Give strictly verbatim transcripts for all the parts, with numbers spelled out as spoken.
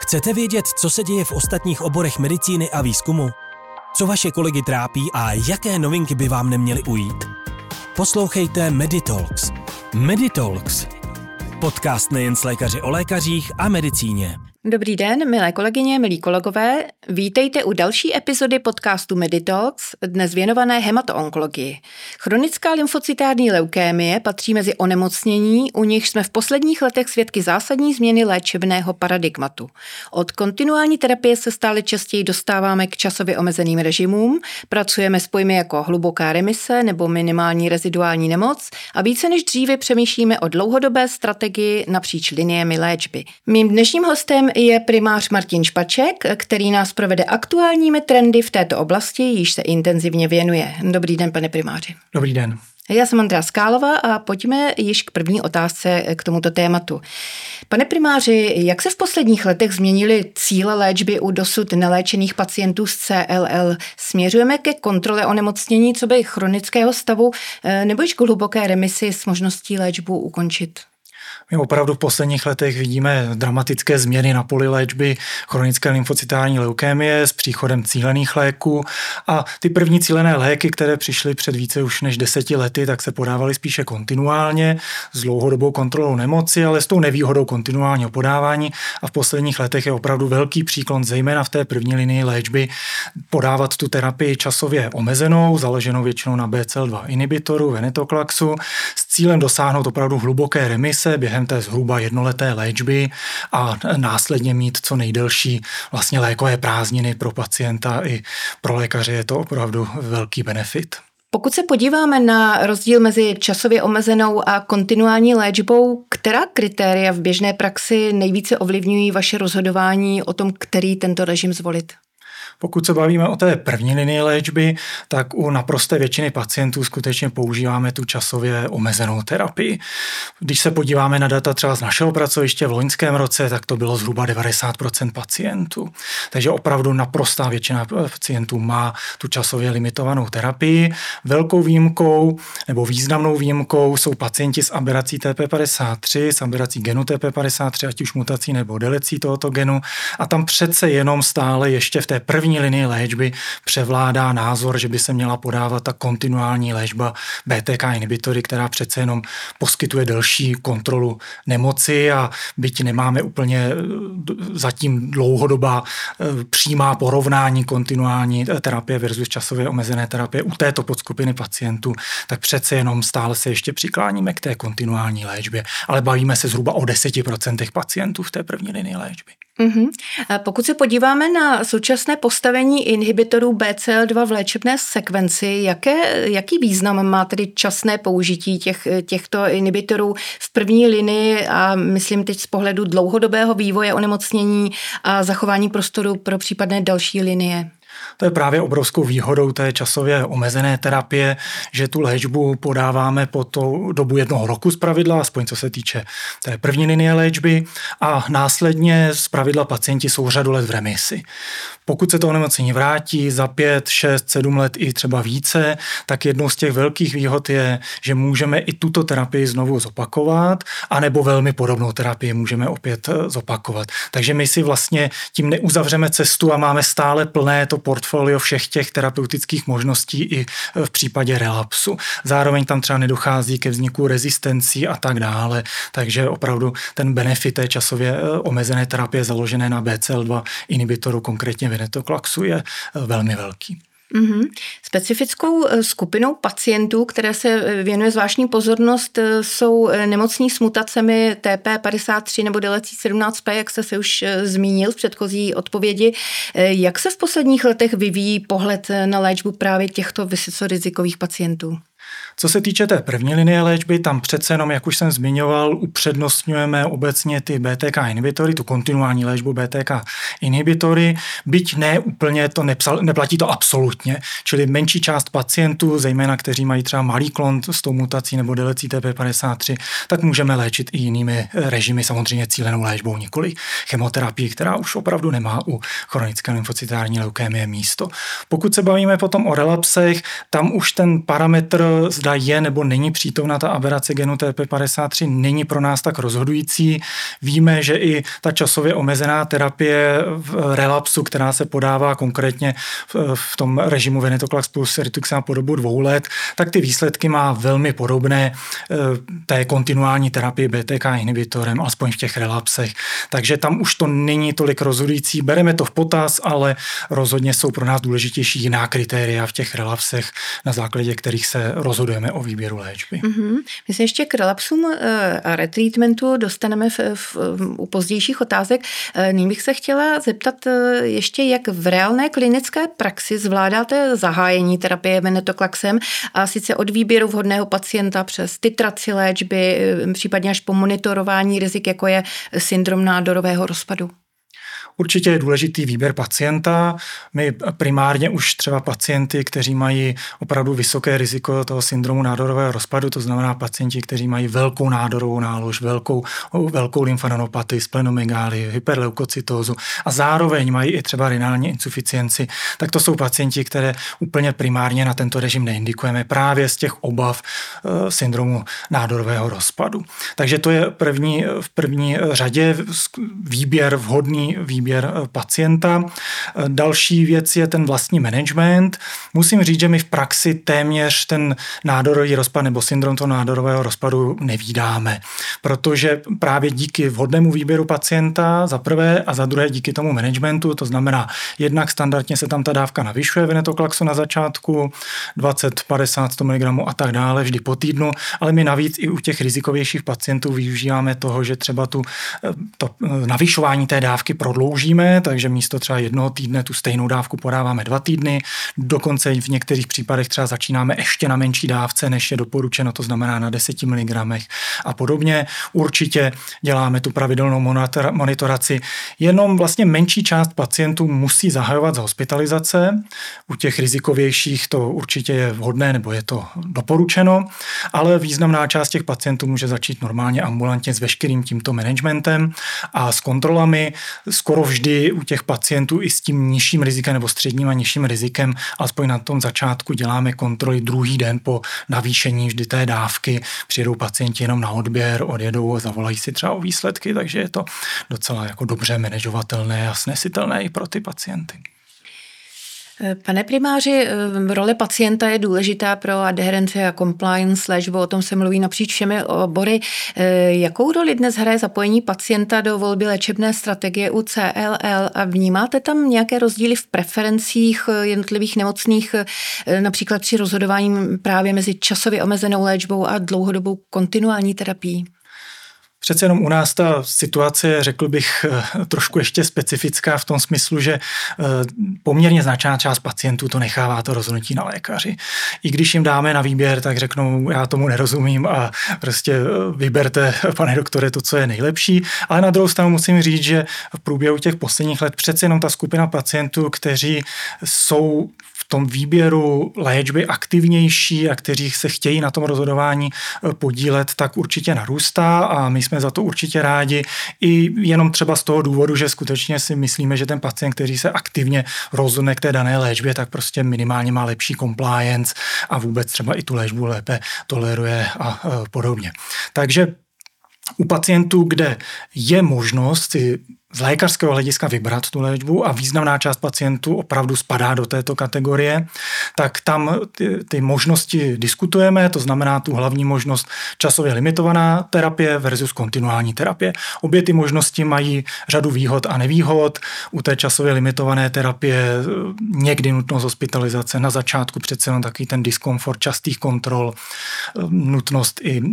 Chcete vědět, co se děje v ostatních oborech medicíny a výzkumu? Co vaše kolegy trápí a jaké novinky by vám neměly ujít? Poslouchejte Meditalks. Meditalks. Podcast nejen s lékaři o lékařích a medicíně. Dobrý den, milé kolegyně, milí kolegové. Vítejte u další epizody podcastu Meditalks, dnes věnované hematoonkologii. Chronická lymfocytární leukémie patří mezi onemocnění, u nichž jsme v posledních letech svědky zásadní změny léčebného paradigmatu. Od kontinuální terapie se stále častěji dostáváme k časově omezeným režimům, pracujeme s pojmy jako hluboká remise nebo minimální reziduální nemoc a více než dříve přemýšlíme o dlouhodobé strategii napříč liniemi léčby. Mým dnešním hostem je primář Martin Špaček, který nás provede aktuálními trendy v této oblasti, již se intenzivně věnuje. Dobrý den, pane primáři. Dobrý den. Já jsem Andrea Skálová a pojďme již k první otázce k tomuto tématu. Pane primáři, jak se v posledních letech změnily cíle léčby u dosud neléčených pacientů s C L L? Směřujeme ke kontrole onemocnění coby chronického stavu nebo již k hluboké remisi s možností léčbu ukončit? My opravdu v posledních letech vidíme dramatické změny na poli léčby chronické lymfocytární leukémie s příchodem cílených léků a ty první cílené léky, které přišly před více už než deseti lety, tak se podávaly spíše kontinuálně s dlouhodobou kontrolou nemoci, ale s tou nevýhodou kontinuálního podávání a v posledních letech je opravdu velký příklon, zejména v té první linii léčby, podávat tu terapii časově omezenou, založenou většinou na B C L dva inhibitoru, venetoclaxu, s cílem dosáhnout opravdu hluboké remise během té zhruba jednoleté léčby a následně mít co nejdelší vlastně lékové prázdniny pro pacienta i pro lékaře je to opravdu velký benefit. Pokud se podíváme na rozdíl mezi časově omezenou a kontinuální léčbou, která kritéria v běžné praxi nejvíce ovlivňují vaše rozhodování o tom, který tento režim zvolit? Pokud se bavíme o té první linii léčby, tak u naprosté většiny pacientů skutečně používáme tu časově omezenou terapii. Když se podíváme na data třeba z našeho pracoviště v loňském roce, tak to bylo zhruba devadesát procent pacientů. Takže opravdu naprostá většina pacientů má tu časově limitovanou terapii. Velkou výjimkou nebo významnou výjimkou jsou pacienti s aberací T P padesát tři, s aberací genu T P padesát tři, ať už mutací nebo delecí tohoto genu. A tam přece jenom stále ještě v té první linii léčby převládá názor, že by se měla podávat ta kontinuální léčba B T K inhibitory, která přece jenom poskytuje delší kontrolu nemoci a byť nemáme úplně zatím dlouhodobá přímá porovnání kontinuální terapie versus časově omezené terapie u této podskupiny pacientů, tak přece jenom stále se ještě přikláníme k té kontinuální léčbě, ale bavíme se zhruba o deseti procentech pacientů v té první linii léčby. Mm-hmm. Pokud se podíváme na současné postavení inhibitorů B C L dva v léčebné sekvenci, jaké, jaký význam má tedy časné použití těch, těchto inhibitorů v první linii a myslím teď z pohledu dlouhodobého vývoje onemocnění a zachování prostoru pro případné další linie? To je právě obrovskou výhodou té časově omezené terapie, že tu léčbu podáváme po tou dobu jednoho roku zpravidla, aspoň co se týče té první linie léčby a následně zpravidla pacienti jsou řadu let v remisi. Pokud se to onemocnění vrátí za pět, šest, sedm let i třeba více, tak jednou z těch velkých výhod je, že můžeme i tuto terapii znovu zopakovat, anebo velmi podobnou terapii můžeme opět zopakovat. Takže my si vlastně tím neuzavřeme cestu a máme stále plné to portfolio všech těch terapeutických možností i v případě relapsu. Zároveň tam třeba nedochází ke vzniku rezistencí a tak dále, takže opravdu ten benefit té časově omezené terapie založené na B C L dva inhibitoru, konkrétně venetoclaxu, je velmi velký. Mm-hmm. Specifickou skupinou pacientů, které se věnuje zvláštní pozornost, jsou nemocní s mutacemi T P padesát tři nebo delecí sedmnáct P, jak jste se už zmínil v předchozí odpovědi. Jak se v posledních letech vyvíjí pohled na léčbu právě těchto vysoce rizikových pacientů? Co se týče té první linie léčby, tam přece jenom, jak už jsem zmiňoval, upřednostňujeme obecně ty B T K inhibitory, tu kontinuální léčbu B T K inhibitory, byť ne úplně, to nepsal, neplatí to absolutně, čili menší část pacientů, zejména kteří mají třeba malý klon s tou mutací nebo delecí T P padesát tři, tak můžeme léčit i jinými režimy, samozřejmě cílenou léčbou, nikoli chemoterapii, která už opravdu nemá u chronické lymfocytární leukémie místo. Pokud se bavíme potom o relapsech, tam už ten parametr zda je nebo není přítomna ta aberace genu T P padesát tři, není pro nás tak rozhodující. Víme, že i ta časově omezená terapie v relapsu, která se podává konkrétně v tom režimu venetoclax plus rituximab po dobu dvou let, tak ty výsledky má velmi podobné té kontinuální terapii B T K inhibitorem, alespoň v těch relapsech. Takže tam už to není tolik rozhodující. Bereme to v potaz, ale rozhodně jsou pro nás důležitější jiná kritéria v těch relapsech, na základě kterých se rozhodujeme o výběru léčby. Mm-hmm. My se ještě k relapsům a retreatmentu dostaneme v, v, u pozdějších otázek. Nyní bych se chtěla zeptat ještě, jak v reálné klinické praxi zvládáte zahájení terapie venetoclaxem, a sice od výběru vhodného pacienta přes titraci léčby, případně až po monitorování rizik, jako je syndrom nádorového rozpadu. Určitě je důležitý výběr pacienta. My primárně už třeba pacienty, kteří mají opravdu vysoké riziko toho syndromu nádorového rozpadu, to znamená pacienti, kteří mají velkou nádorovou nálož, velkou, velkou lymfadenopatii, splenomegálii, hyperleukocytózu a zároveň mají i třeba renální insuficienci, tak to jsou pacienti, které úplně primárně na tento režim neindikujeme právě z těch obav e, syndromu nádorového rozpadu. Takže to je první, v první řadě výběr, vhodný výběr pacienta. Další věc je ten vlastní management. Musím říct, že my v praxi téměř ten nádorový rozpad nebo syndrom toho nádorového rozpadu nevídáme, protože právě díky vhodnému výběru pacienta za prvé a za druhé díky tomu managementu, to znamená jednak standardně se tam ta dávka navyšuje venetoclaxu na začátku, dvacet, padesát, sto miligramů a tak dále vždy po týdnu, ale my navíc i u těch rizikovějších pacientů využíváme toho, že třeba tu to navyšování té dávky prodloužíme, takže místo třeba jednoho týdne tu stejnou dávku podáváme dva týdny, dokonce v některých případech třeba začínáme ještě na menší dávce, než je doporučeno, to znamená na deseti miligramech a podobně. Určitě děláme tu pravidelnou monitoraci, jenom vlastně menší část pacientů musí zahajovat z hospitalizace, u těch rizikovějších to určitě je vhodné nebo je to doporučeno, ale významná část těch pacientů může začít normálně ambulantně s veškerým tímto managementem a s kontrolami. Skoro vždy u těch pacientů i s tím nižším rizikem nebo středním a nižším rizikem, alespoň na tom začátku děláme kontroly druhý den po navýšení vždy té dávky. Přijedou pacienti jenom na odběr, odjedou a zavolají si třeba o výsledky, takže je to docela jako dobře manažovatelné a snesitelné i pro ty pacienty. Pane primáři, role pacienta je důležitá pro adherenci a compliance léčbu, o tom se mluví napříč všemi obory. Jakou roli dnes hraje zapojení pacienta do volby léčebné strategie u C L L a vnímáte tam nějaké rozdíly v preferencích jednotlivých nemocných, například při rozhodování právě mezi časově omezenou léčbou a dlouhodobou kontinuální terapií? Přece jenom u nás ta situace je, řekl bych, trošku ještě specifická v tom smyslu, že poměrně značná část pacientů to nechává to rozhodnutí na lékaři. I když jim dáme na výběr, tak řeknou, já tomu nerozumím a prostě vyberte, pane doktore, to, co je nejlepší. Ale na druhou stranu musím říct, že v průběhu těch posledních let přece jenom ta skupina pacientů, kteří jsou v tom výběru léčby aktivnější a kteří se chtějí na tom rozhodování podílet, tak určitě narůstá a my jsme za to určitě rádi. I jenom třeba z toho důvodu, že skutečně si myslíme, že ten pacient, který se aktivně rozhodne k té dané léčbě, tak prostě minimálně má lepší compliance a vůbec třeba i tu léčbu lépe toleruje a podobně. Takže u pacientů, kde je možnost si z lékařského hlediska vybrat tu léčbu a významná část pacientů opravdu spadá do této kategorie, tak tam ty, ty možnosti diskutujeme, to znamená tu hlavní možnost časově limitovaná terapie versus kontinuální terapie. Obě ty možnosti mají řadu výhod a nevýhod. U té časově limitované terapie někdy nutnost hospitalizace, na začátku přece jenom takový ten diskomfort častých kontrol, nutnost i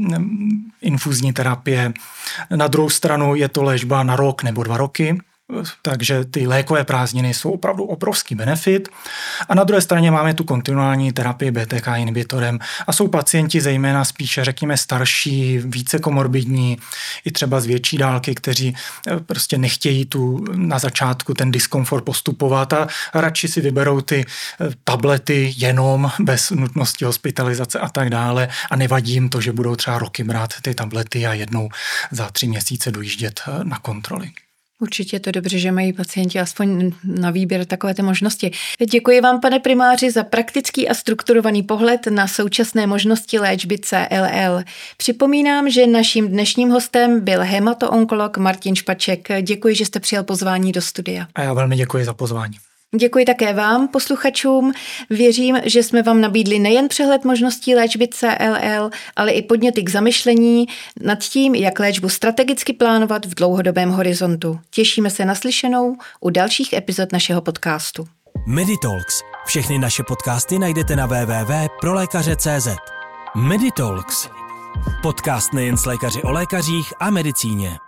infuzní terapie. Na druhou stranu je to léčba na rok nebo dva roky, takže ty lékové prázdniny jsou opravdu obrovský benefit. A na druhé straně máme tu kontinuální terapii B T K inhibitorem a jsou pacienti zejména spíše, řekněme, starší, více komorbidní, i třeba z větší dálky, kteří prostě nechtějí tu na začátku ten diskomfort postupovat a radši si vyberou ty tablety jenom bez nutnosti hospitalizace a tak dále a nevadí jim to, že budou třeba roky brát ty tablety a jednou za tři měsíce dojíždět na kontroly. Určitě je to dobře, že mají pacienti aspoň na výběr takové ty možnosti. Děkuji vám, pane primáři, za praktický a strukturovaný pohled na současné možnosti léčby C L L. Připomínám, že naším dnešním hostem byl hematoonkolog Martin Špaček. Děkuji, že jste přijal pozvání do studia. A já velmi děkuji za pozvání. Děkuji také vám, posluchačům. Věřím, že jsme vám nabídli nejen přehled možností léčby C L L, ale i podněty k zamyšlení nad tím, jak léčbu strategicky plánovat v dlouhodobém horizontu. Těšíme se na slyšenou u dalších epizod našeho podcastu. Meditalks. Všechny naše podcasty najdete na w w w tečka pro lékaře tečka cé zet. Meditalks. Podcast nejen s lékaři o lékařích a medicíně.